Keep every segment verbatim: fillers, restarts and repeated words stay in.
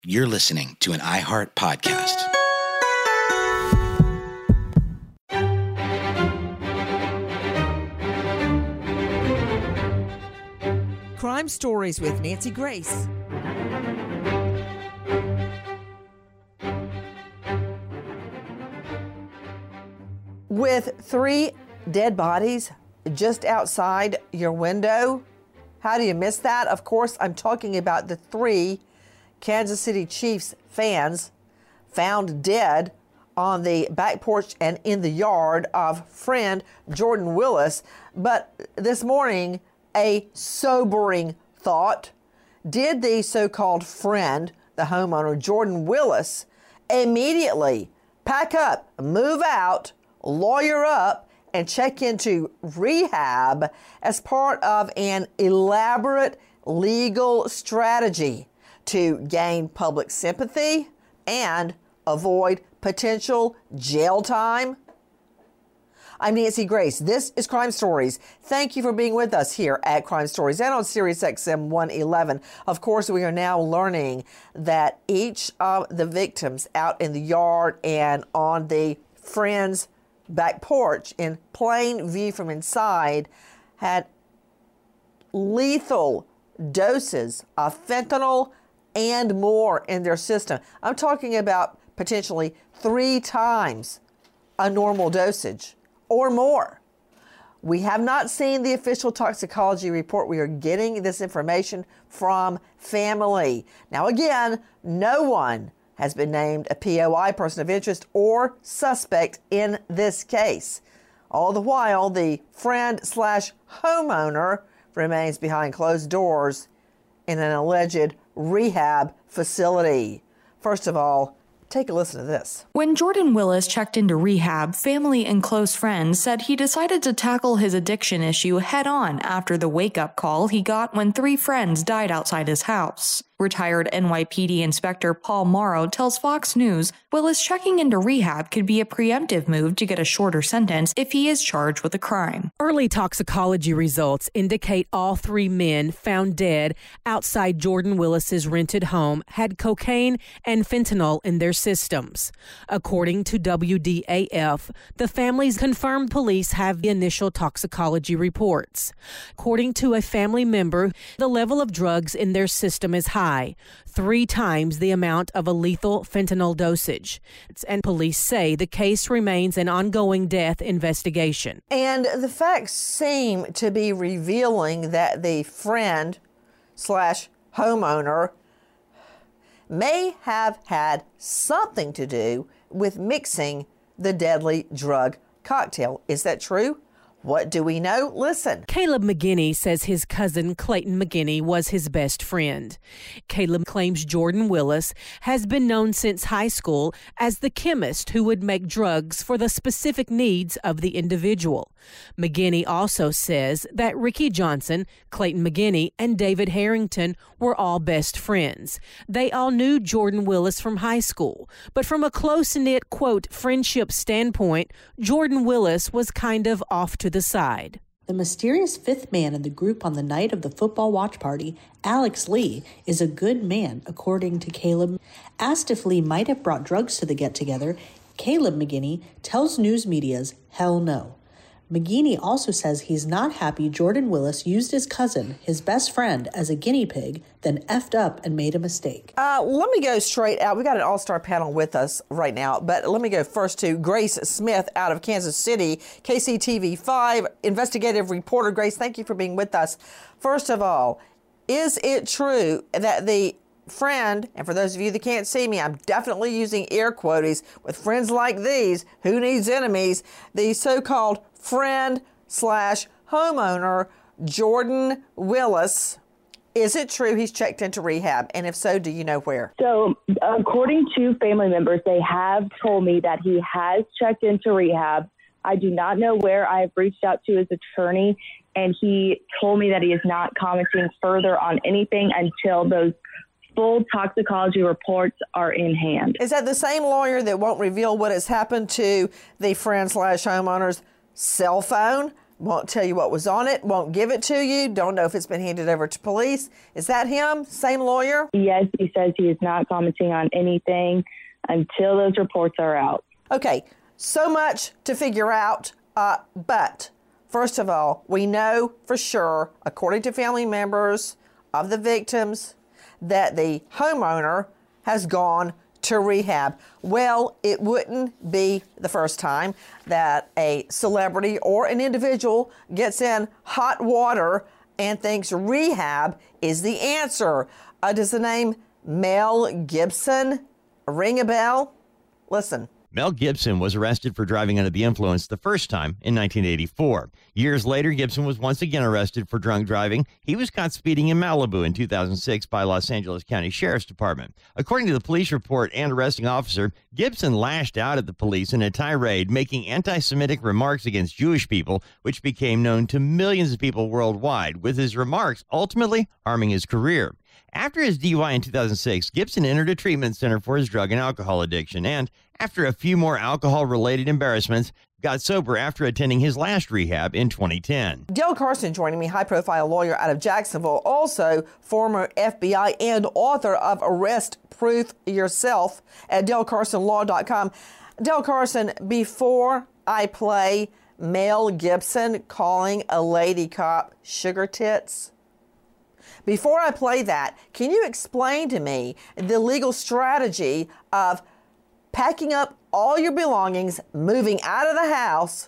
You're listening to an iHeart podcast. Crime Stories with Nancy Grace. With three dead bodies just outside your window, how do you miss that? Of course, I'm talking about the three Kansas City Chiefs fans found dead on the back porch and in the yard of friend Jordan Willis. But this morning, a sobering thought. Did the so-called friend, the homeowner, Jordan Willis, immediately pack up, move out, lawyer up, and check into rehab as part of an elaborate legal strategy to gain public sympathy and avoid potential jail time? I'm Nancy Grace. This is Crime Stories. Thank you for being with us here at Crime Stories and on Sirius X M one eleven. Of course, we are now learning that each of the victims out in the yard and on the friend's back porch in plain view from inside had lethal doses of fentanyl and more in their system. I'm talking about potentially three times a normal dosage or more. We have not seen the official toxicology report. We are getting this information from family. Now again, no one has been named a P O I, person of interest, or suspect in this case. All the while, the friend slash homeowner remains behind closed doors in an alleged rehab facility. First of all, take a listen to this. When Jordan Willis checked into rehab, family and close friends said he decided to tackle his addiction issue head on after the wake-up call he got when three friends died outside his house. Retired N Y P D Inspector Paul Morrow tells Fox News Willis checking into rehab could be a preemptive move to get a shorter sentence if he is charged with a crime. Early toxicology results indicate all three men found dead outside Jordan Willis's rented home had cocaine and fentanyl in their systems. According to W D A F, the families confirmed police have the initial toxicology reports. According to a family member, the level of drugs in their system is high. Three times the amount of a lethal fentanyl dosage. And police say the case remains an ongoing death investigation. And the facts seem to be revealing that the friend slash homeowner may have had something to do with mixing the deadly drug cocktail. Is that true? What do we know? Listen. Caleb McGinney says his cousin Clayton McGinney was his best friend. Caleb claims Jordan Willis has been known since high school as the chemist who would make drugs for the specific needs of the individual. McGinney also says that Ricky Johnson, Clayton McGinney, and David Harrington were all best friends. They all knew Jordan Willis from high school, but from a close-knit, quote, friendship standpoint, Jordan Willis was kind of off to the side. The mysterious fifth man in the group on the night of the football watch party, Alex Lee, is a good man, according to Caleb. Asked if Lee might have brought drugs to the get-together, Caleb McGinney tells news media's hell no. McGinney also says he's not happy Jordan Willis used his cousin, his best friend, as a guinea pig, then effed up and made a mistake. Uh, let me go straight out. We got an all-star panel with us right now, but let me go first to Grace Smith out of Kansas City, K C T V five, investigative reporter. Grace, thank you for being with us. First of all, is it true that the friend, and for those of you that can't see me, I'm definitely using air quotes, with friends like these, who needs enemies, the so-called friend slash homeowner, Jordan Willis, is it true he's checked into rehab? And if so, do you know where? So according to family members, they have told me that he has checked into rehab. I do not know where. I have reached out to his attorney, and he told me that he is not commenting further on anything until those full toxicology reports are in hand. Is that the same lawyer that won't reveal what has happened to the friend slash homeowner's cell phone? Won't tell you what was on it, won't give it to you, don't know if it's been handed over to police. Is that him? Same lawyer? Yes, he says he is not commenting on anything until those reports are out. Okay, so much to figure out, uh, but first of all, we know for sure, according to family members of the victims, that the homeowner has gone to rehab. Well, it wouldn't be the first time that a celebrity or an individual gets in hot water and thinks rehab is the answer. Uh, does the name Mel Gibson ring a bell? Listen. Mel Gibson was arrested for driving under the influence the first time in nineteen eighty-four. Years later, Gibson was once again arrested for drunk driving. He was caught speeding in Malibu in two thousand six by Los Angeles County Sheriff's Department. According to the police report and arresting officer, Gibson lashed out at the police in a tirade, making anti-Semitic remarks against Jewish people, which became known to millions of people worldwide, with his remarks ultimately harming his career. After his D U I in two thousand six, Gibson entered a treatment center for his drug and alcohol addiction, and after a few more alcohol-related embarrassments, got sober after attending his last rehab in twenty ten. Dale Carson joining me, high-profile lawyer out of Jacksonville, also former F B I and author of Arrest Proof Yourself at dale carson law dot com. Dale Carson, before I play Mel Gibson calling a lady cop sugar tits, before I play that, can you explain to me the legal strategy of packing up all your belongings, moving out of the house,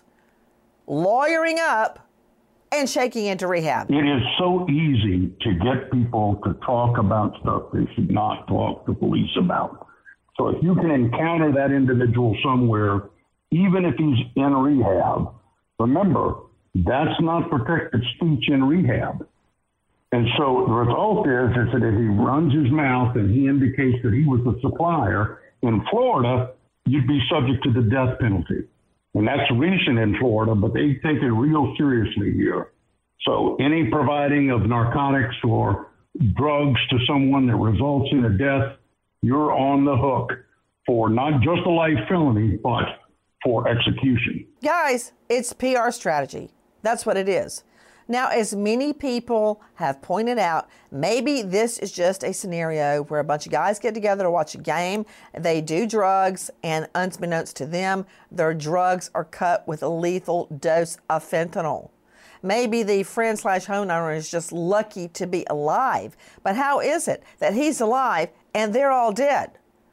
lawyering up, and shaking into rehab? It is so easy to get people to talk about stuff they should not talk to police about. So if you can encounter that individual somewhere, even if he's in rehab, remember, that's not protected speech in rehab. And so the result is, is that if he runs his mouth and he indicates that he was the supplier in Florida, you'd be subject to the death penalty. And that's recent in Florida, but they take it real seriously here. So any providing of narcotics or drugs to someone that results in a death, you're on the hook for not just a life felony, but for execution. Guys, it's P R strategy. That's what it is. Now, as many people have pointed out, maybe this is just a scenario where a bunch of guys get together to watch a game, they do drugs, and unbeknownst to them, their drugs are cut with a lethal dose of fentanyl. Maybe the friend slash homeowner is just lucky to be alive. But how is it that he's alive and they're all dead?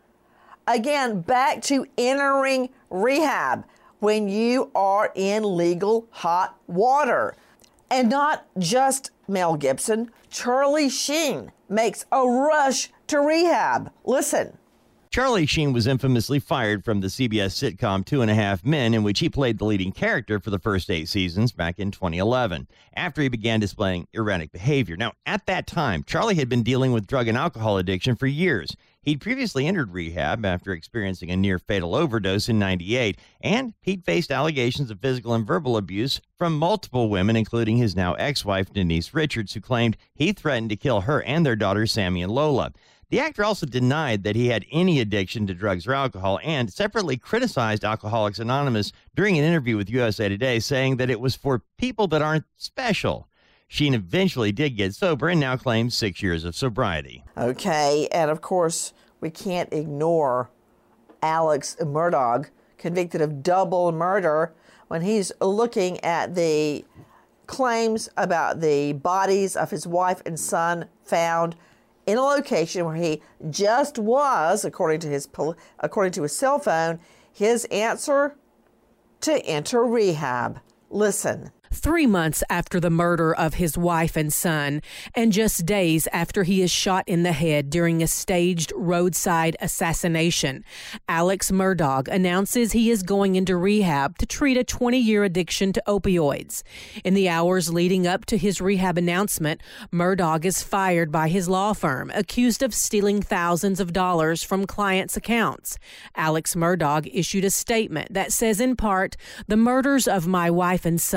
Again, back to entering rehab when you are in legal hot water. And not just Mel Gibson, Charlie Sheen makes a rush to rehab. Listen. Charlie Sheen was infamously fired from the C B S sitcom Two and a Half Men, in which he played the leading character for the first eight seasons back in twenty eleven, after he began displaying erratic behavior. Now, at that time, Charlie had been dealing with drug and alcohol addiction for years. He'd previously entered rehab after experiencing a near-fatal overdose in ninety-eight, and he'd faced allegations of physical and verbal abuse from multiple women, including his now ex-wife, Denise Richards, who claimed he threatened to kill her and their daughters, Sammy and Lola. The actor also denied that he had any addiction to drugs or alcohol, and separately criticized Alcoholics Anonymous during an interview with U S A Today, saying that it was for people that aren't special. Sheen eventually did get sober and now claims six years of sobriety. Okay, and of course, we can't ignore Alex Murdaugh, convicted of double murder, when he's looking at the claims about the bodies of his wife and son found in a location where he just was, according to his according to his cell phone. His answer: to enter rehab. Listen. Three months after the murder of his wife and son, and just days after he is shot in the head during a staged roadside assassination, Alex Murdaugh announces he is going into rehab to treat a twenty-year addiction to opioids. In the hours leading up to his rehab announcement, Murdaugh is fired by his law firm, accused of stealing thousands of dollars from clients' accounts. Alex Murdaugh issued a statement that says, in part, "The murders of my wife and son have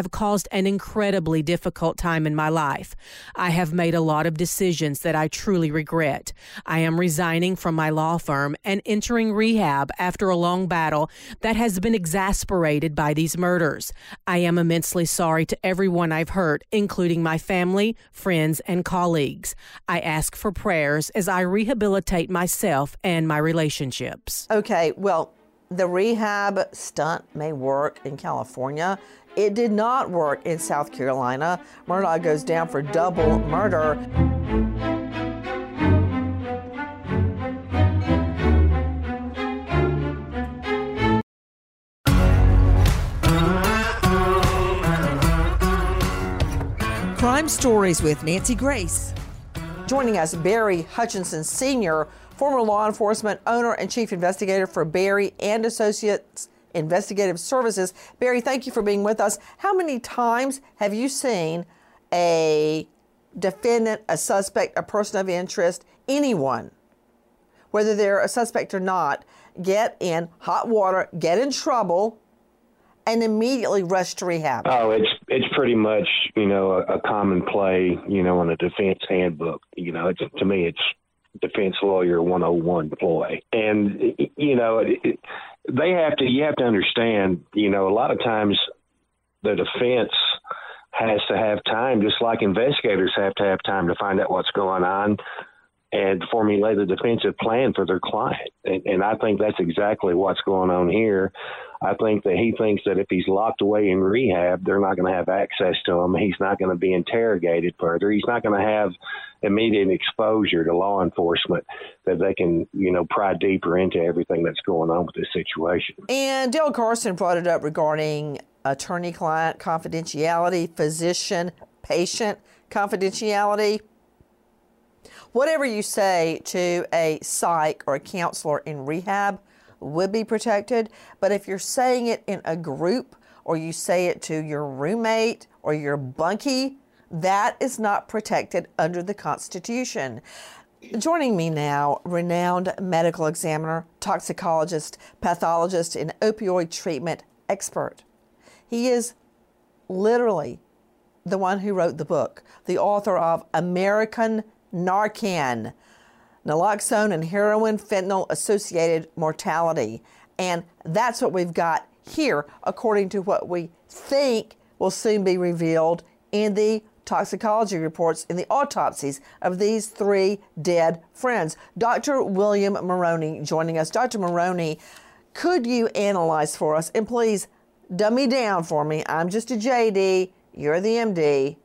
have caused an incredibly difficult time in my life. I have made a lot of decisions that I truly regret. I am resigning from my law firm and entering rehab after a long battle that has been exasperated by these murders. I am immensely sorry to everyone I've hurt, including my family, friends, and colleagues. I ask for prayers as I rehabilitate myself and my relationships. Okay, well, the rehab stunt may work in California. It did not work in South Carolina. Murdaugh goes down for double murder. Crime Stories with Nancy Grace. Joining us, Barry Hutchinson Senior, former law enforcement owner and chief investigator for Barry and Associates Investigative Services. Barry, thank you for being with us. How many times have you seen a defendant, a suspect, a person of interest, anyone, whether they're a suspect or not, get in hot water, get in trouble, and immediately rush to rehab? Oh, it's it's pretty much, you know, a, a common play, you know, in a defense handbook. You know, it's, to me, it's defense lawyer one oh one ploy. And, you know, it, it, they have to, you have to understand, you know, a lot of times the defense has to have time, just like investigators have to have time to find out what's going on and formulate a defensive plan for their client. And, and I think that's exactly what's going on here. I think that he thinks that if he's locked away in rehab, they're not going to have access to him. He's not going to be interrogated further. He's not going to have immediate exposure to law enforcement that they can, you know, pry deeper into everything that's going on with this situation. And Dale Carson brought it up regarding attorney-client confidentiality, physician-patient confidentiality. Whatever you say to a psych or a counselor in rehab would be protected, but if you're saying it in a group or you say it to your roommate or your bunkie, that is not protected under the Constitution. Joining me now, renowned medical examiner, toxicologist, pathologist, and opioid treatment expert. He is literally the one who wrote the book, the author of American Narcan, naloxone and heroin fentanyl associated mortality. And that's what we've got here, according to what we think will soon be revealed in the toxicology reports, in the autopsies of these three dead friends. Doctor William Moroney joining us. Doctor Moroney, could you analyze for us, and please dummy down for me, I'm just a J D, you're the M D,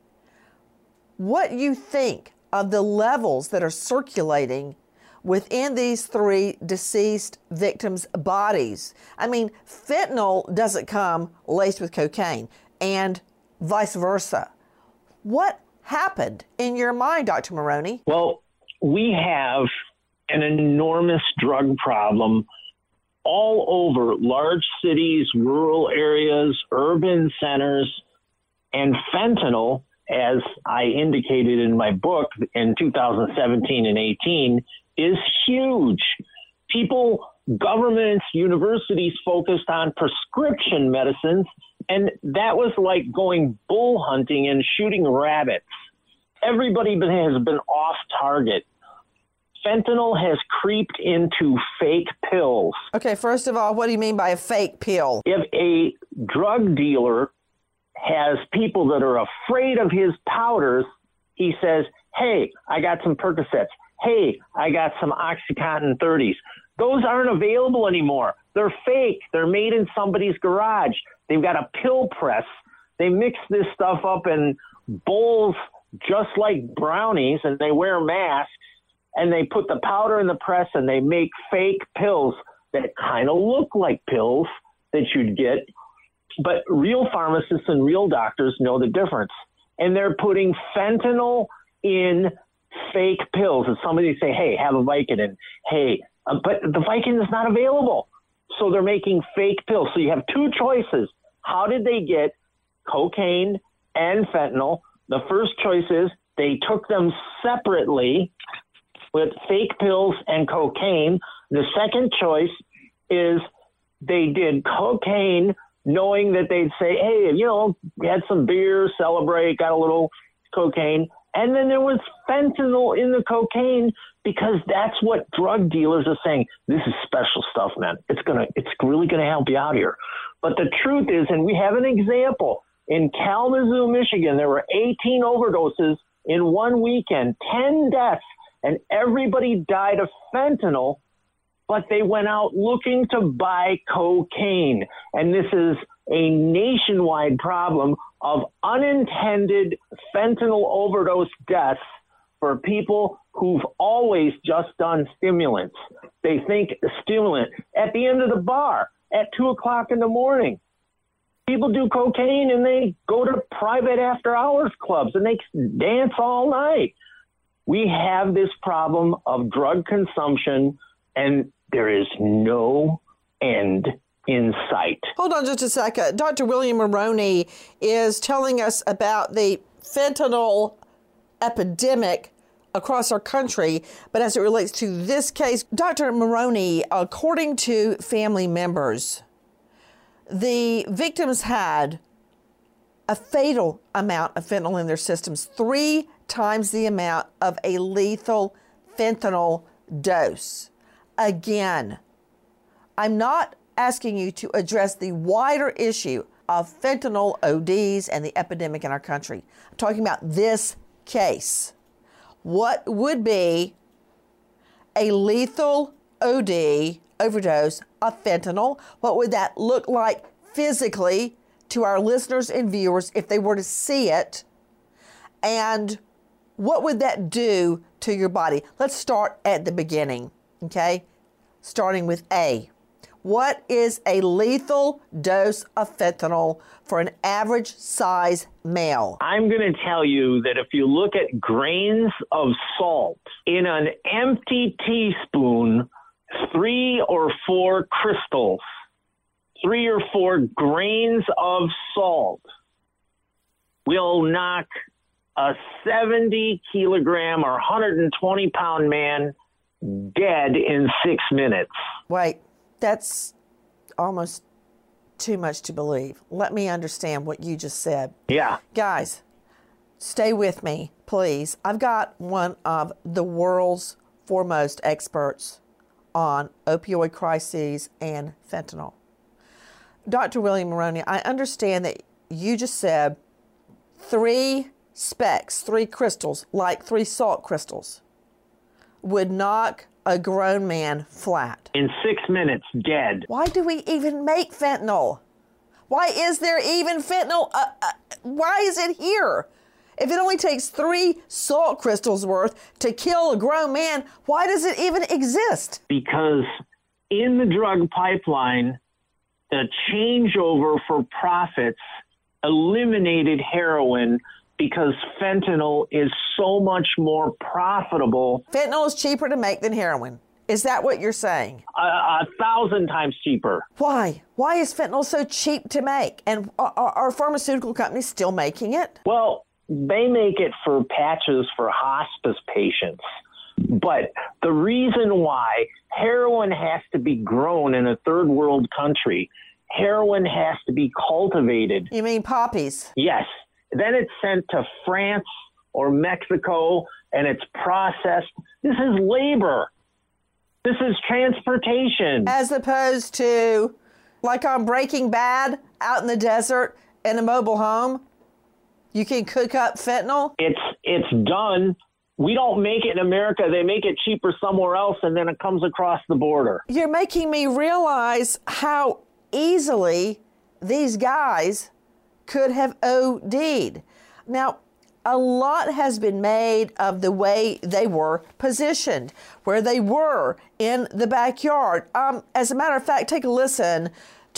what you think of the levels that are circulating within these three deceased victims' bodies? I mean, fentanyl doesn't come laced with cocaine, and vice versa. What happened in your mind, Doctor Moroney? Well, we have an enormous drug problem all over large cities, rural areas, urban centers, and fentanyl, as I indicated in my book in two thousand seventeen and eighteen, is huge. People, governments, universities focused on prescription medicines, and that was like going bull hunting and shooting rabbits. Everybody has been off target. Fentanyl has creeped into fake pills. Okay, first of all, what do you mean by a fake pill? If a drug dealer has people that are afraid of his powders, he says, hey, I got some Percocets. Hey, I got some OxyContin thirties. Those aren't available anymore. They're fake. They're made in somebody's garage. They've got a pill press. They mix this stuff up in bowls just like brownies, and they wear masks, and they put the powder in the press, and they make fake pills that kind of look like pills that you'd get. But real pharmacists and real doctors know the difference. And they're putting fentanyl in fake pills. And somebody say, hey, have a Vicodin. Hey, uh, but the Vicodin is not available. So they're making fake pills. So you have two choices. How did they get cocaine and fentanyl? The first choice is they took them separately with fake pills and cocaine. The second choice is they did cocaine knowing that they'd say, hey, you know, we had some beer, celebrate, got a little cocaine. And then there was fentanyl in the cocaine because that's what drug dealers are saying. This is special stuff, man. It's gonna, it's really going to help you out here. But the truth is, and we have an example, in Kalamazoo, Michigan, there were eighteen overdoses in one weekend, ten deaths, and everybody died of fentanyl, but they went out looking to buy cocaine. And this is a nationwide problem of unintended fentanyl overdose deaths for people who've always just done stimulants. They think a stimulant at the end of the bar at two o'clock in the morning. People do cocaine and they go to private after hours clubs and they dance all night. We have this problem of drug consumption and there is no end in sight. Hold on just a second. Doctor William Maroney is telling us about the fentanyl epidemic across our country, but as it relates to this case, Doctor Maroney, according to family members, the victims had a fatal amount of fentanyl in their systems, three times the amount of a lethal fentanyl dose. Again, I'm not asking you to address the wider issue of fentanyl O Ds and the epidemic in our country. I'm talking about this case. What would be a lethal O D, overdose of fentanyl? What would that look like physically to our listeners and viewers if they were to see it? And what would that do to your body? Let's start at the beginning, okay? Starting with A. What is a lethal dose of fentanyl for an average size male? I'm going to tell you that if you look at grains of salt in an empty teaspoon, three or four crystals, three or four grains of salt will knock a seventy kilogram or one hundred twenty pound man dead in six minutes. Wait. That's almost too much to believe. Let me understand what you just said. Yeah. Guys, stay with me, please. I've got one of the world's foremost experts on opioid crises and fentanyl. Doctor William Maroney, I understand that you just said three specks, three crystals, like three salt crystals, would knock a grown man flat. In six minutes, dead. Why do we even make fentanyl? Why is there even fentanyl? Uh, uh, why is it here? If it only takes three salt crystals worth to kill a grown man, why does it even exist? Because in the drug pipeline, the changeover for profits eliminated heroin because fentanyl is so much more profitable. Fentanyl is cheaper to make than heroin. Is that what you're saying? A, a thousand times cheaper. Why? Why is fentanyl so cheap to make? And are, are pharmaceutical companies still making it? Well, they make it for patches for hospice patients. But the reason why heroin has to be grown in a third world country, heroin has to be cultivated. You mean poppies? Yes. Then it's sent to France or Mexico and it's processed. This is labor. This is transportation. As opposed to, like on Breaking Bad, out in the desert in a mobile home, you can cook up fentanyl? It's it's done. We don't make it in America. They make it cheaper somewhere else, and then it comes across the border. You're making me realize how easily these guys could have O D'd. Now, a lot has been made of the way they were positioned, where they were in the backyard. Um, as a matter of fact, take a listen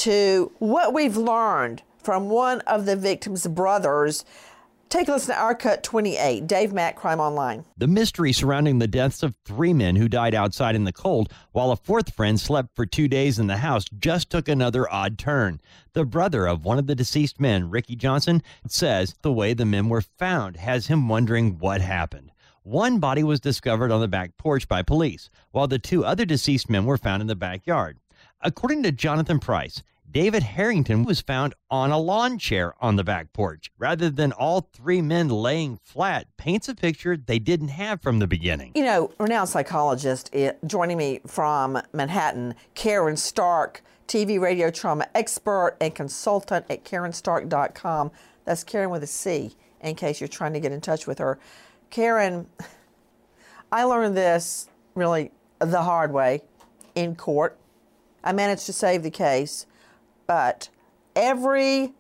to what we've learned from one of the victim's brothers. Take a listen to our cut twenty-eight, Dave Mack, Crime Online. The mystery surrounding the deaths of three men who died outside in the cold while a fourth friend slept for two days in the house just took another odd turn. The brother of one of the deceased men, Ricky Johnson, says the way the men were found has him wondering what happened. One body was discovered on the back porch by police, while the two other deceased men were found in the backyard. According to Jonathan Price, David Harrington was found on a lawn chair on the back porch. Rather than all three men laying flat, paints a picture they didn't have from the beginning. You know, renowned psychologist it, joining me from Manhattan, Karen Stark, T V radio trauma expert and consultant at Karen Stark dot com. That's Karen with a C, in case you're trying to get in touch with her. Karen, I learned this really the hard way in court. I managed to save the case, but every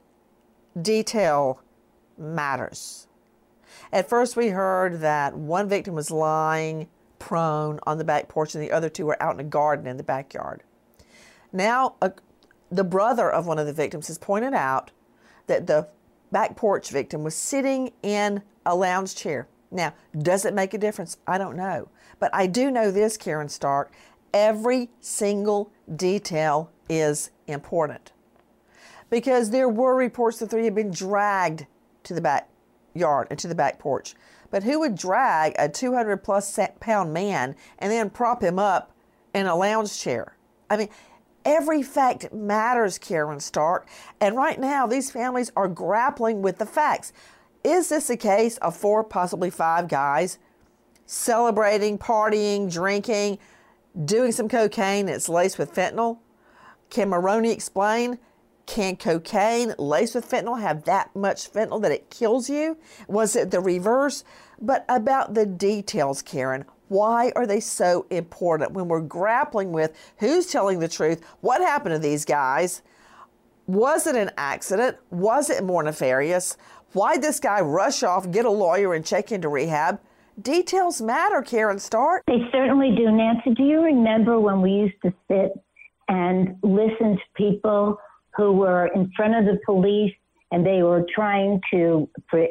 detail matters. At first we heard that one victim was lying prone on the back porch and the other two were out in a garden in the backyard. Now, uh, the brother of one of the victims has pointed out that the back porch victim was sitting in a lounge chair. Now, does it make a difference? I don't know. But I do know this, Karen Stark, every single detail is important. Because there were reports the three had been dragged to the backyard and to the back porch. But who would drag a two hundred plus pound man and then prop him up in a lounge chair? I mean, every fact matters, Karen Stark. And right now, these families are grappling with the facts. Is this a case of four, possibly five guys celebrating, partying, drinking, doing some cocaine that's laced with fentanyl? Can Maroney explain? Can cocaine laced with fentanyl have that much fentanyl that it kills you? Was it the reverse? But about the details, Karen, why are they so important when we're grappling with who's telling the truth? What happened to these guys? Was it an accident? Was it more nefarious? Why'd this guy rush off, get a lawyer, and check into rehab? Details matter, Karen Stark. They certainly do. Nancy, do you remember when we used to sit and listen to people who were in front of the police and they were trying to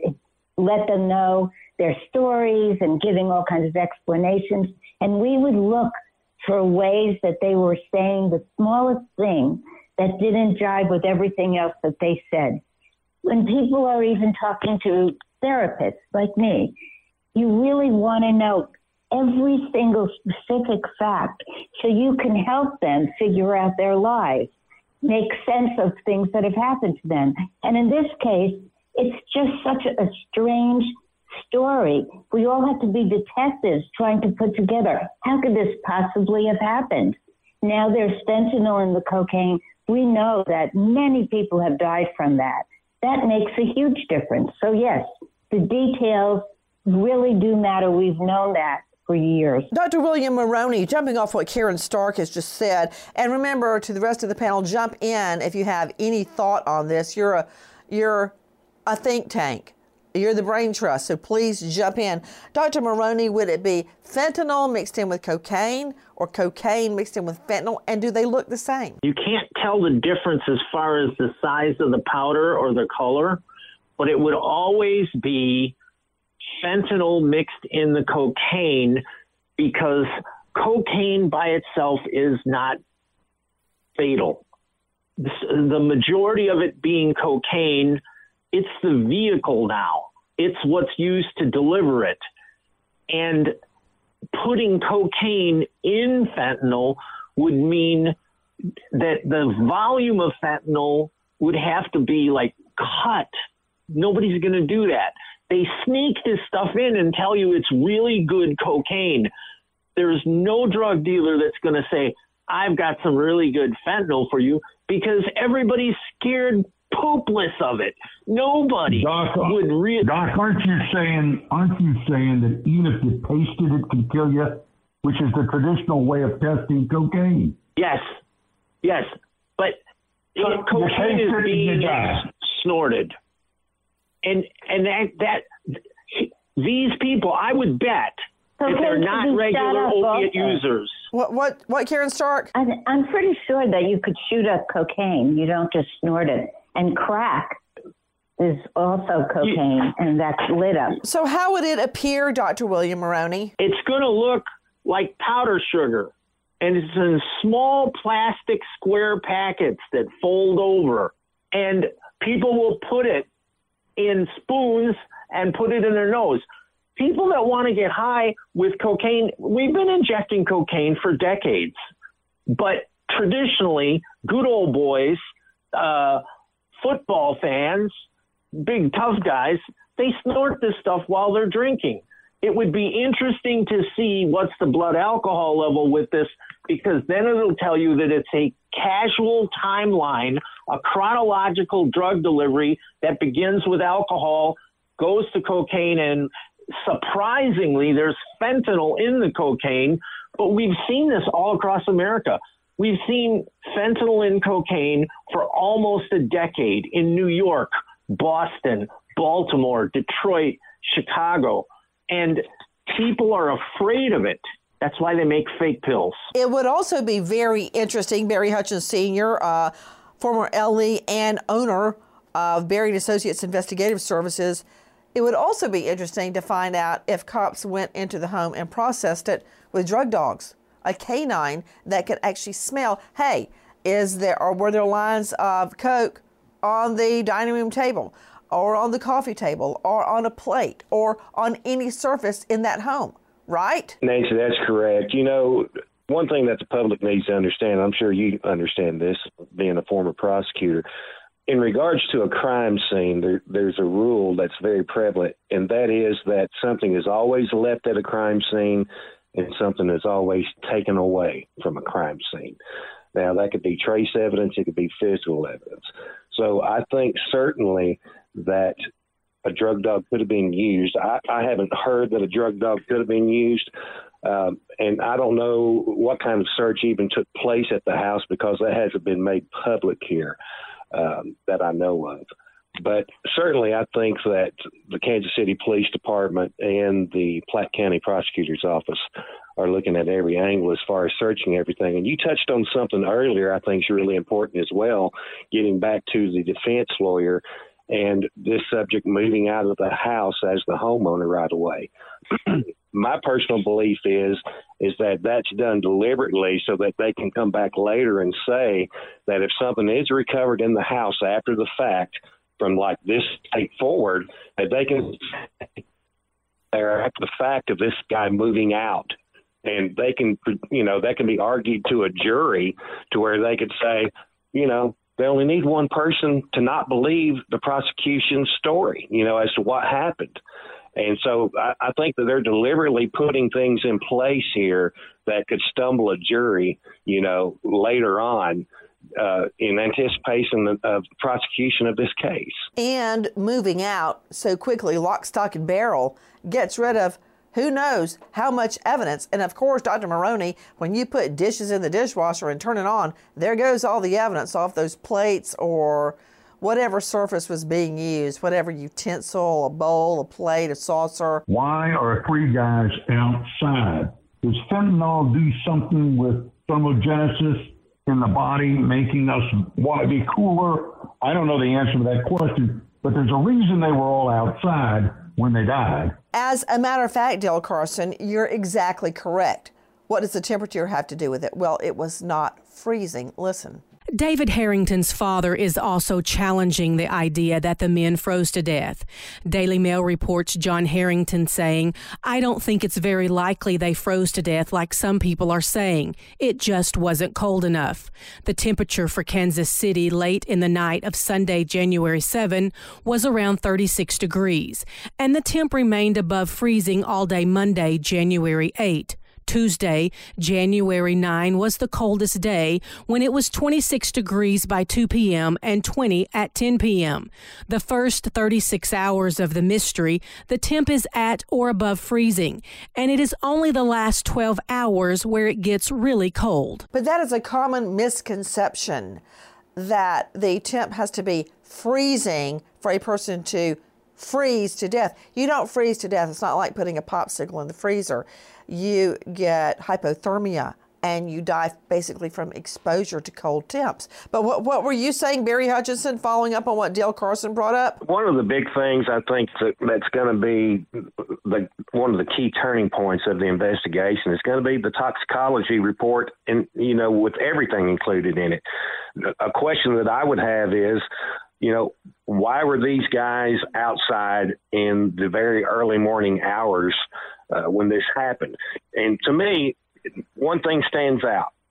let them know their stories and giving all kinds of explanations? And we would look for ways that they were saying the smallest thing that didn't jive with everything else that they said. When people are even talking to therapists like me, you really want to know every single specific fact so you can help them figure out their lives, make sense of things that have happened to them. And in this case, it's just such a strange story. We all have to be detectives trying to put together, how could this possibly have happened? Now there's fentanyl in the cocaine. We know that many people have died from that. That makes a huge difference. So yes, the details really do matter. We've known that for years. Doctor William Maroney, jumping off what Karen Stark has just said, and remember to the rest of the panel, jump in if you have any thought on this. You're a, you're a think tank. You're the brain trust, so please jump in. Doctor Maroney, would it be fentanyl mixed in with cocaine or cocaine mixed in with fentanyl, and do they look the same? You can't tell the difference as far as the size of the powder or the color, but it would always be fentanyl mixed in the cocaine because cocaine by itself is not fatal. The majority of it being cocaine, it's the vehicle now. It's what's used to deliver it. And putting cocaine in fentanyl would mean that the volume of fentanyl would have to be like cut. Nobody's going to do that. They sneak this stuff in and tell you it's really good cocaine. There's no drug dealer that's going to say, I've got some really good fentanyl for you, because everybody's scared poopless of it. Nobody Doc, would really. Doc, aren't you saying, aren't you saying that even if you tasted it, could kill you, which is the traditional way of testing cocaine? Yes, yes, but So it, cocaine is it, being snorted, and and that that these people, I would bet So that they're can not you regular shut up opiate also? users. What, what, what, Karen Stark? I'm, I'm pretty sure that you could shoot up cocaine. You don't just snort it. And crack is also cocaine, and that's lit up. So how would it appear, Doctor William Maroney? It's going to look like powder sugar, and it's in small plastic square packets that fold over, and people will put it in spoons and put it in their nose. People that want to get high with cocaine, we've been injecting cocaine for decades, but traditionally, good old boys uh, football fans, big tough guys, they snort this stuff while they're drinking. It would be interesting to see what's the blood alcohol level with this, because then it'll tell you that it's a casual timeline, a chronological drug delivery that begins with alcohol, goes to cocaine, and surprisingly, there's fentanyl in the cocaine. But we've seen this all across America. We've seen fentanyl in cocaine for almost a decade in New York, Boston, Baltimore, Detroit, Chicago. And people are afraid of it. That's why they make fake pills. It would also be very interesting, Barry Hutchins Senior, uh, former L E and owner of Barry and Associates Investigative Services. It would also be interesting to find out if cops went into the home and processed it with drug dogs, a canine that could actually smell, hey, is there, or were there lines of coke on the dining room table, or on the coffee table, or on a plate, or on any surface in that home, right? Nancy, that's correct. You know, one thing that the public needs to understand, I'm sure you understand this, being a former prosecutor, in regards to a crime scene, there, there's a rule that's very prevalent, and that is that something is always left at a crime scene and something is always taken away from a crime scene. Now, that could be trace evidence, it could be physical evidence. So I think certainly that a drug dog could have been used. I, I haven't heard that a drug dog could have been used, um, and I don't know what kind of search even took place at the house because that hasn't been made public here. Um, that I know of. But certainly I think that the Kansas City Police Department and the Platte County Prosecutor's Office are looking at every angle as far as searching everything. And you touched on something earlier I think is really important as well, getting back to the defense lawyer and this subject moving out of the house as the homeowner right away. My personal belief is is that that's done deliberately so that they can come back later and say that if something is recovered in the house after the fact, from like this date forward, that they can there after the fact of this guy moving out. And they can, you know, that can be argued to a jury to where they could say, you know, they only need one person to not believe the prosecution's story, you know, as to what happened. And so I, I think that they're deliberately putting things in place here that could stumble a jury, you know, later on uh, in anticipation of, of prosecution of this case. And moving out so quickly, lock, stock, and barrel, gets rid of who knows how much evidence. And of course, Doctor Maroney, when you put dishes in the dishwasher and turn it on, there goes all the evidence off those plates or whatever surface was being used, whatever utensil, a bowl, a plate, a saucer. Why are three guys outside? Does fentanyl do something with thermogenesis in the body, making us want to be cooler? I don't know the answer to that question, but there's a reason they were all outside when they died. As a matter of fact, Dale Carson, you're exactly correct. What does the temperature have to do with it? Well, it was not freezing. Listen. David Harrington's father is also challenging the idea that the men froze to death. Daily Mail reports John Harrington saying, "I don't think it's very likely they froze to death like some people are saying. It just wasn't cold enough." The temperature for Kansas City late in the night of Sunday, January seventh, was around thirty-six degrees, and the temp remained above freezing all day Monday, January eighth. Tuesday, January ninth, was the coldest day when it was twenty-six degrees by two p.m. and twenty at ten p.m. The first thirty-six hours of the mystery, the temp is at or above freezing, and it is only the last twelve hours where it gets really cold. But that is a common misconception, that the temp has to be freezing for a person to freeze to death. You don't freeze to death. It's not like putting a popsicle in the freezer. You get hypothermia and you die basically from exposure to cold temps. But what what were you saying, Barry Hutchinson, following up on what Dale Carson brought up? One of the big things I think that, that's going to be the, one of the key turning points of the investigation is going to be the toxicology report, and you know, with everything included in it. A question that I would have is, you know, why were these guys outside in the very early morning hours uh, when this happened? And to me, one thing stands out.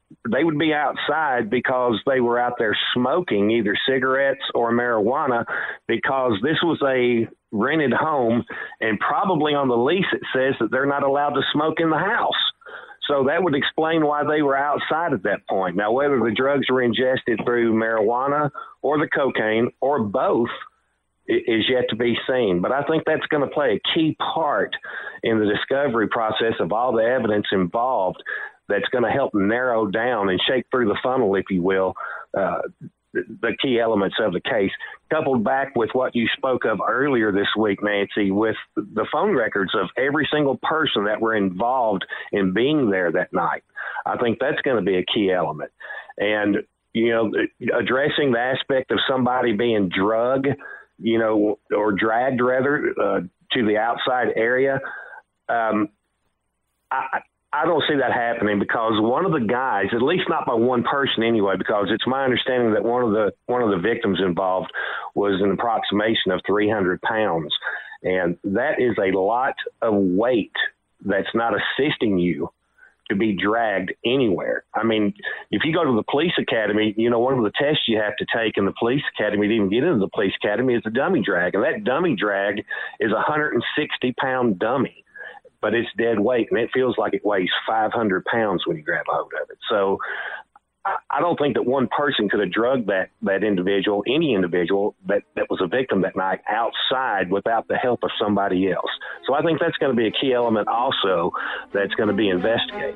they would be outside because they were out there smoking either cigarettes or marijuana, because this was a rented home, and probably on the lease it says that they're not allowed to smoke in the house. So that would explain why they were outside at that point. Now, whether the drugs were ingested through marijuana or the cocaine or both is yet to be seen. But I think that's going to play a key part in the discovery process of all the evidence involved that's going to help narrow down and shake through the funnel, if you will, uh, the, the key elements of the case. Coupled back with what you spoke of earlier this week, Nancy, with the phone records of every single person that were involved in being there that night. I think that's going to be a key element. And, you know, addressing the aspect of somebody being drugged, you know, or dragged rather uh, to the outside area, um, I, I don't see that happening, because one of the guys, at least not by one person anyway, because it's my understanding that one of the one of the victims involved was an approximation of three hundred pounds. And that is a lot of weight that's not assisting you to be dragged anywhere. I mean, if you go to the police academy, you know, one of the tests you have to take in the police academy to even get into the police academy is the dummy drag. And that dummy drag is a one hundred sixty pound dummy, but it's dead weight, and it feels like it weighs five hundred pounds when you grab a hold of it. So I, I don't think that one person could have drugged that, that individual, any individual that, that was a victim that night, outside without the help of somebody else. So I think that's going to be a key element also that's going to be investigated.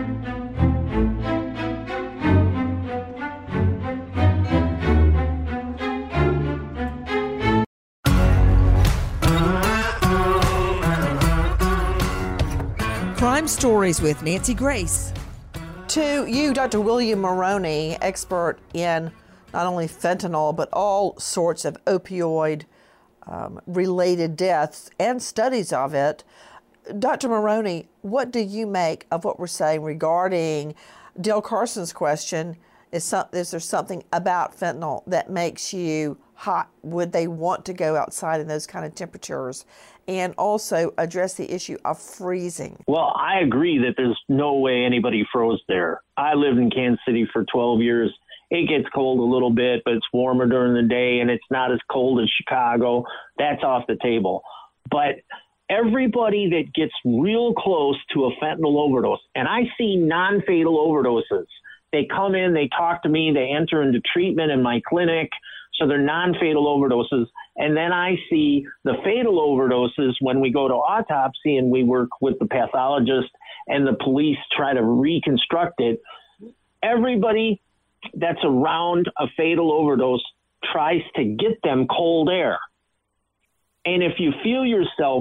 Crime Stories with Nancy Grace. To you, Doctor William Maroney, expert in not only fentanyl, but all sorts of opioid um, related deaths and studies of it. Doctor Maroney, what do you make of what we're saying regarding Dale Carson's question? Is, some, is there something about fentanyl that makes you hot? Would they want to go outside in those kind of temperatures? And also address the issue of freezing. Well, I agree that there's no way anybody froze there. I lived in Kansas City for twelve years. It gets cold a little bit, but it's warmer during the day, and it's not as cold as Chicago. That's off the table. But everybody that gets real close to a fentanyl overdose, and I see non-fatal overdoses. They come in, they talk to me, they enter into treatment in my clinic, so they're non-fatal overdoses. And then I see the fatal overdoses when we go to autopsy and we work with the pathologist and the police try to reconstruct it. Everybody that's around a fatal overdose tries to get them cold air. And if you feel yourself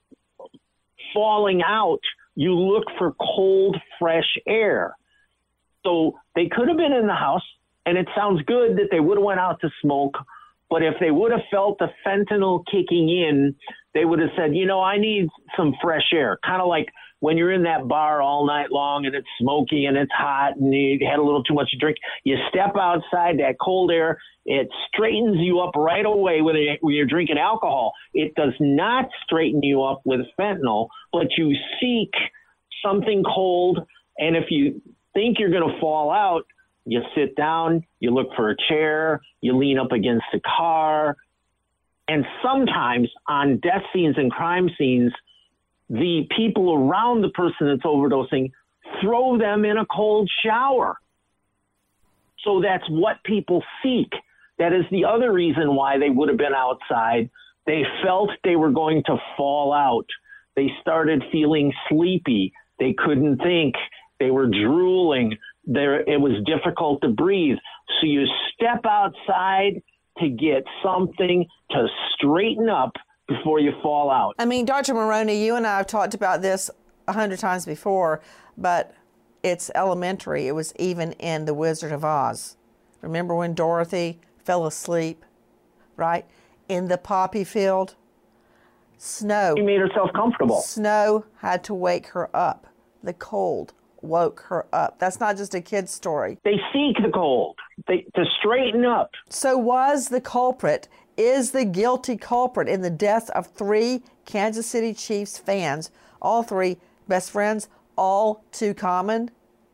falling out, you look for cold, fresh air. So they could have been in the house, and it sounds good that they would have went out to smoke. But if they would have felt the fentanyl kicking in, they would have said, you know, I need some fresh air. Kind of like when you're in that bar all night long and it's smoky and it's hot and you had a little too much to drink. You step outside, that cold air, it straightens you up right away when you're drinking alcohol. It does not straighten you up with fentanyl, but you seek something cold. And if you think you're going to fall out, you sit down, you look for a chair, you lean up against a car. And sometimes on death scenes and crime scenes, the people around the person that's overdosing throw them in a cold shower. So that's what people seek. That is the other reason why they would have been outside. They felt they were going to fall out. They started feeling sleepy. They couldn't think. They were drooling. There, it was difficult to breathe. So you step outside to get something to straighten up before you fall out. I mean, Doctor Maroney, you and I have talked about this a hundred times before, but it's elementary. It was even in The Wizard of Oz. Remember when Dorothy fell asleep, right? In the poppy field? Snow. She made herself comfortable. Snow had to wake her up. The cold woke her up. That's not just a kid's story. They seek the cold they, to straighten up. So was the culprit, is the guilty culprit in the death of three Kansas City Chiefs fans, all three best friends, all too common?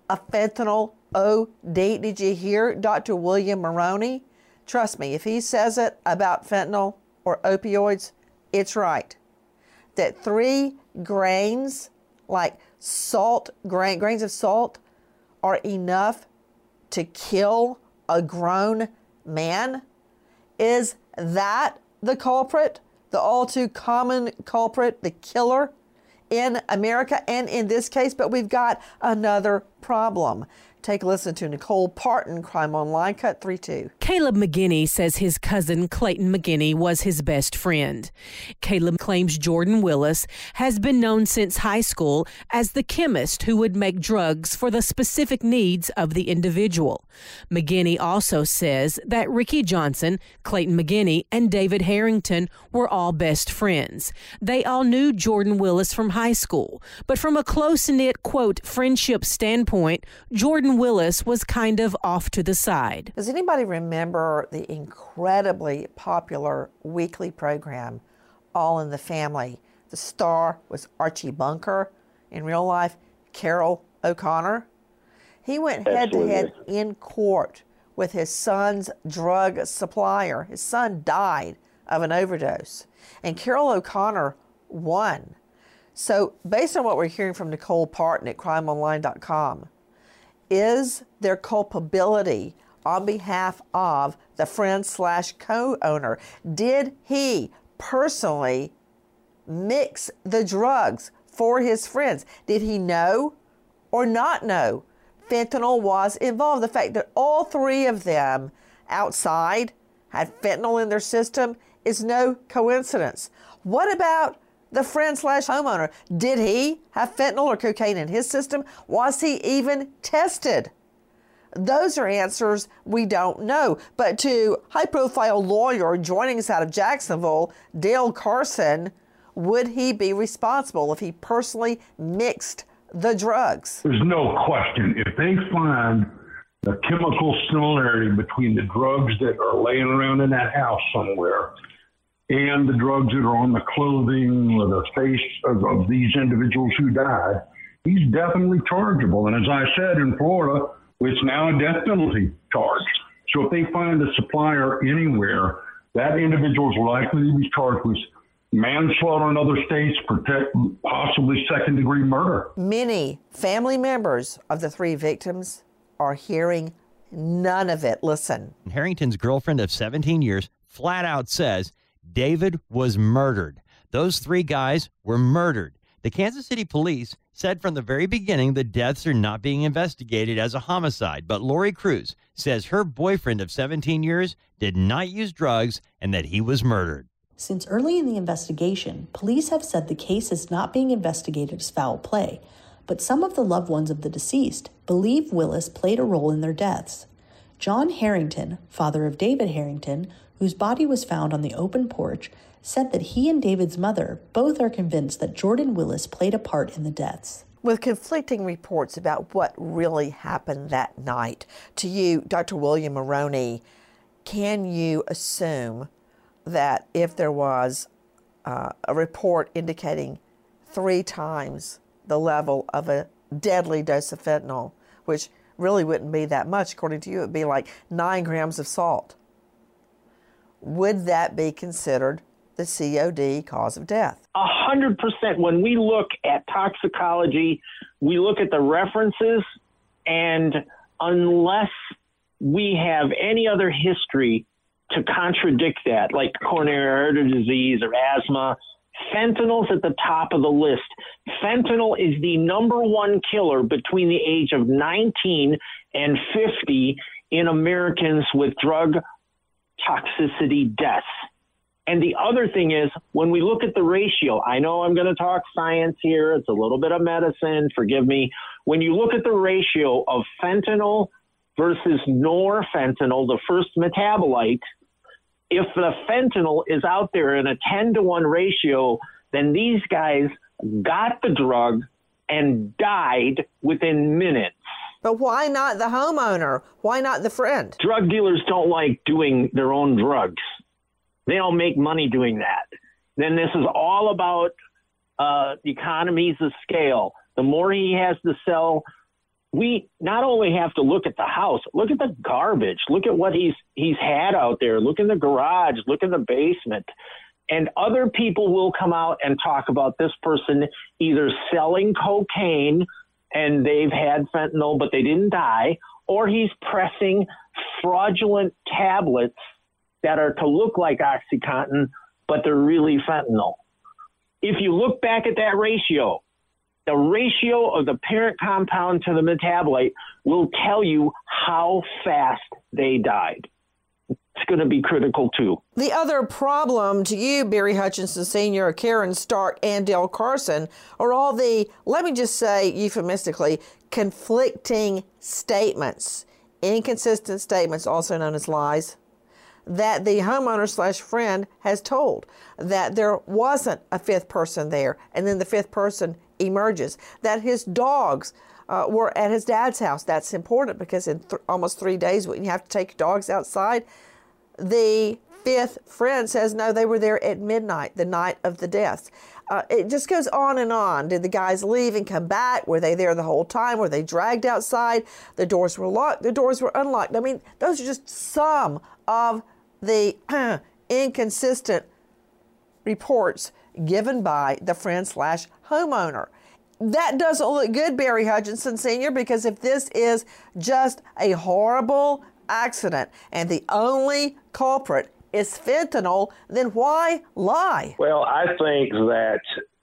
a fentanyl O D. Did you hear Doctor William Maroney? Trust me, if he says it about fentanyl or opioids, it's right. That three grains, like salt, grain, grains of salt, are enough to kill a grown man? Is that the culprit? The all too common culprit, the killer in America and in this case? But we've got another problem. Take a listen to Nicole Parton, Crime Online, Cut three two. Caleb McGinney says his cousin Clayton McGinney was his best friend. Caleb claims Jordan Willis has been known since high school as the chemist who would make drugs for the specific needs of the individual. McGinney also says that Ricky Johnson, Clayton McGinney, and David Harrington were all best friends. They all knew Jordan Willis from high school, but from a close-knit, quote, friendship standpoint, Jordan Willis was kind of off to the side. Does anybody remember the incredibly popular weekly program, All in the Family? The star was Archie Bunker. In real life, Carroll O'Connor. He went head-to-head in court with his son's drug supplier. His son died of an overdose, and Carroll O'Connor won. So based on what we're hearing from Nicole Parton at crime online dot com, is there culpability on behalf of the friend slash co-owner? Did he personally mix the drugs for his friends? Did he know or not know fentanyl was involved? The fact that all three of them outside had fentanyl in their system is no coincidence. What about the friend slash homeowner? Did he have fentanyl or cocaine in his system? Was he even tested? Those are answers we don't know. But to high-profile lawyer joining us out of Jacksonville, Dale Carson, would he be responsible if he personally mixed the drugs? There's no question. If they find the chemical similarity between the drugs that are laying around in that house somewhere and the drugs that are on the clothing or the face of, of these individuals who died, he's definitely chargeable. And as I said, in Florida, it's now a death penalty charge. So if they find a supplier anywhere, that individual is likely to be charged with manslaughter in other states, protect, possibly second-degree murder. Many family members of the three victims are hearing none of it. Listen. Harrington's girlfriend of seventeen years flat out says David was murdered. Those three guys were murdered. The Kansas City police said from the very beginning the deaths are not being investigated as a homicide, but Lori Cruz says her boyfriend of seventeen years did not use drugs and that he was murdered. Since early in the investigation, police have said the case is not being investigated as foul play, but some of the loved ones of the deceased believe Willis played a role in their deaths. John Harrington, father of David Harrington, whose body was found on the open porch, said that he and David's mother both are convinced that Jordan Willis played a part in the deaths. With conflicting reports about what really happened that night, to you, Doctor William Maroney, can you assume that if there was uh, a report indicating three times the level of a deadly dose of fentanyl, which really wouldn't be that much, according to you, it would be like nine grams of salt, would that be considered the C O D cause of death? A hundred percent. When we look at toxicology, we look at the references, and unless we have any other history to contradict that, like coronary artery disease or asthma, fentanyl's at the top of the list. Fentanyl is the number one killer between the age of nineteen and fifty in Americans with drug toxicity deaths. And the other thing is, when we look at the ratio, I know I'm going to talk science here. It's a little bit of medicine. Forgive me. When you look at the ratio of fentanyl versus norfentanyl, the first metabolite, if the fentanyl is out there in a ten to one ratio, then these guys got the drug and died within minutes. But why not the homeowner? Why not the friend? Drug dealers don't like doing their own drugs. They don't make money doing that. Then this is all about uh, economies of scale. The more he has to sell we not only have to look at the house, look at the garbage, look at what he's he's had out there, look in the garage, look in the basement. And other people will come out and talk about this person either selling cocaine and they've had fentanyl, but they didn't die, or he's pressing fraudulent tablets that are to look like OxyContin, but they're really fentanyl. If you look back at that ratio, the ratio of the parent compound to the metabolite will tell you how fast they died. It's going to be critical too. The other problem to you, Barry Hutchinson Senior, Karen Stark, and Dale Carson, are all the, let me just say euphemistically, conflicting statements, inconsistent statements, also known as lies, that the homeowner slash friend has told, that there wasn't a fifth person there, and then the fifth person emerges, that his dogs uh, were at his dad's house. That's important because in th- almost three days when you have to take dogs outside, the fifth friend says, no, they were there at midnight, the night of the deaths. Uh, it just goes on and on. Did the guys leave and come back? Were they there the whole time? Were they dragged outside? The doors were locked. The doors were unlocked. I mean, those are just some of the uh, inconsistent reports given by the friend slash homeowner. That doesn't look good, Barry Hutchinson Senior, because if this is just a horrible accident and the only culprit is fentanyl, then why lie? Well, I think that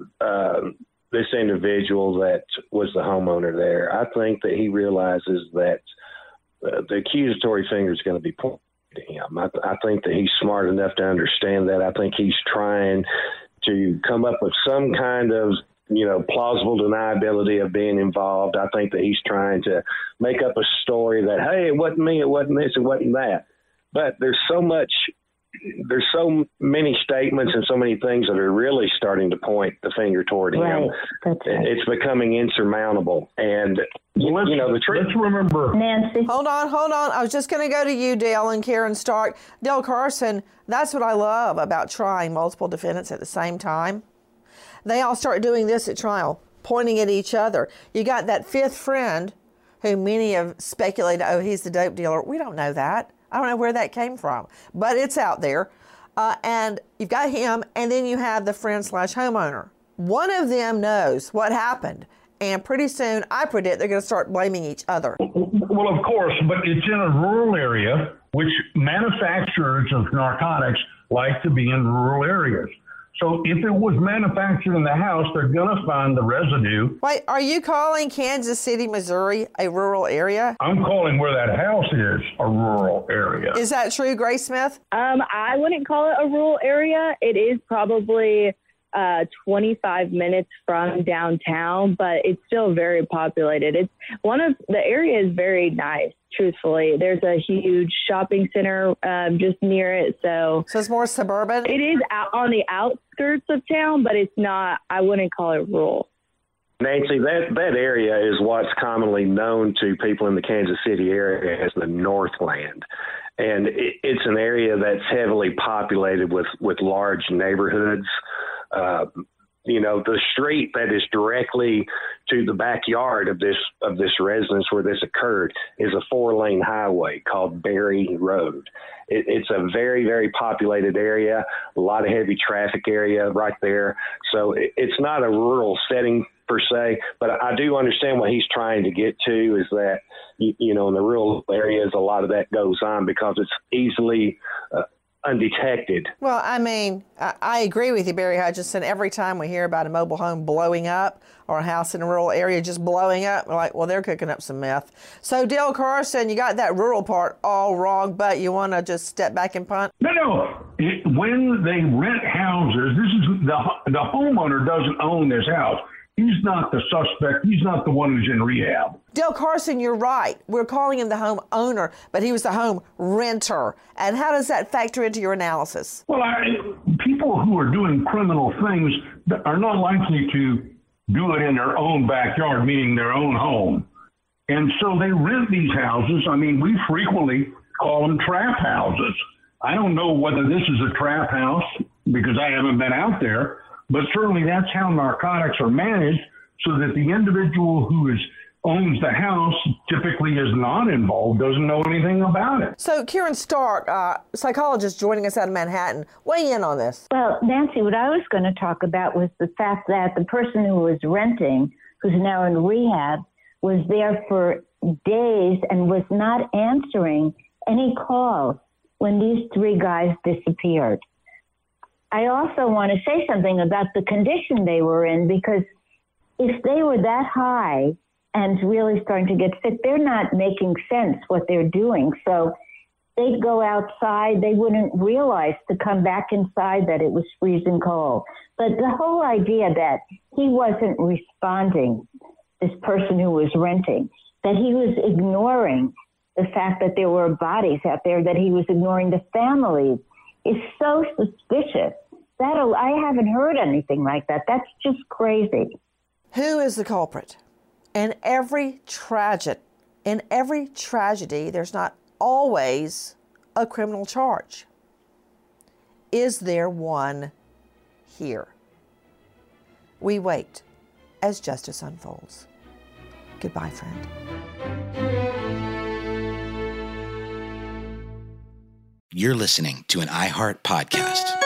um, this individual that was the homeowner there, I think that he realizes that uh, the accusatory finger is going to be pointed at him. I, I think that he's smart enough to understand that. I think he's trying to come up with some kind of, you know, plausible deniability of being involved. I think that he's trying to make up a story that, hey, it wasn't me, it wasn't this, it wasn't that. But there's so much, there's so many statements and so many things that are really starting to point the finger toward right. him. That's right. It's becoming insurmountable. And, you, let's, you know, the truth. Let's remember. Nancy. Hold on, hold on. I was just going to go to you, Dale and Karen Stark. Dale Carson, that's what I love about trying multiple defendants at the same time. They all start doing this at trial, pointing at each other. You got that fifth friend who many have speculated, oh, he's the dope dealer. We don't know that. I don't know where that came from, but it's out there. Uh, and you've got him, and then you have the friend slash homeowner. One of them knows what happened, and pretty soon, I predict they're going to start blaming each other. Well, of course, but it's in a rural area, which manufacturers of narcotics like to be in rural areas. So if it was manufactured in the house, they're going to find the residue. Wait, are you calling Kansas City, Missouri a rural area? I'm calling where that house is a rural area. Is that true, Grace Smith? Um, I wouldn't call it a rural area. It is probably uh, twenty-five minutes from downtown, but it's still very populated. It's one of the area is very nice. Truthfully, there's a huge shopping center um, just near it, so so it's more suburban. It is out on the outskirts of town, but it's not. I wouldn't call it rural. Nancy, that, that area is what's commonly known to people in the Kansas City area as the Northland. And it, it's an area that's heavily populated with, with large neighborhoods. Uh, you know, the street that is directly to the backyard of this of this residence where this occurred is a four-lane highway called Berry Road. It, it's a very, very populated area, a lot of heavy traffic area right there. So it, it's not a rural setting per se, but I do understand what he's trying to get to is that, you, you know, in the rural areas, a lot of that goes on because it's easily uh, undetected. Well, I mean, I, I agree with you, Barry Hutchinson. Every time we hear about a mobile home blowing up or a house in a rural area just blowing up, we're like, well, they're cooking up some meth. So, Dale Carson, you got that rural part all wrong, but you want to just step back and punt? No, no. It, when they rent houses, this is the the homeowner doesn't own this house. He's not the suspect. He's not the one who's in rehab. Dale Carson, you're right. We're calling him the home owner, but he was the home renter. And how does that factor into your analysis? Well, I, people who are doing criminal things are not likely to do it in their own backyard, meaning their own home. And so they rent these houses. I mean, we frequently call them trap houses. I don't know whether this is a trap house because I haven't been out there. But certainly that's how narcotics are managed so that the individual who is owns the house typically is not involved, doesn't know anything about it. So, Karen Stark, uh, psychologist joining us out of Manhattan, weigh in on this. Well, Nancy, what I was going to talk about was the fact that the person who was renting, who's now in rehab, was there for days and was not answering any calls when these three guys disappeared. I also want to say something about the condition they were in, because if they were that high and really starting to get sick, they're not making sense what they're doing. So they'd go outside, they wouldn't realize to come back inside that it was freezing cold. But the whole idea that he wasn't responding, this person who was renting, that he was ignoring the fact that there were bodies out there, that he was ignoring the families, is so suspicious. That I haven't heard anything like that. That's just crazy. Who is the culprit? In every tragic, in every tragedy, there's not always a criminal charge. Is there one here? We wait as justice unfolds. Goodbye, friend. You're listening to an iHeart podcast.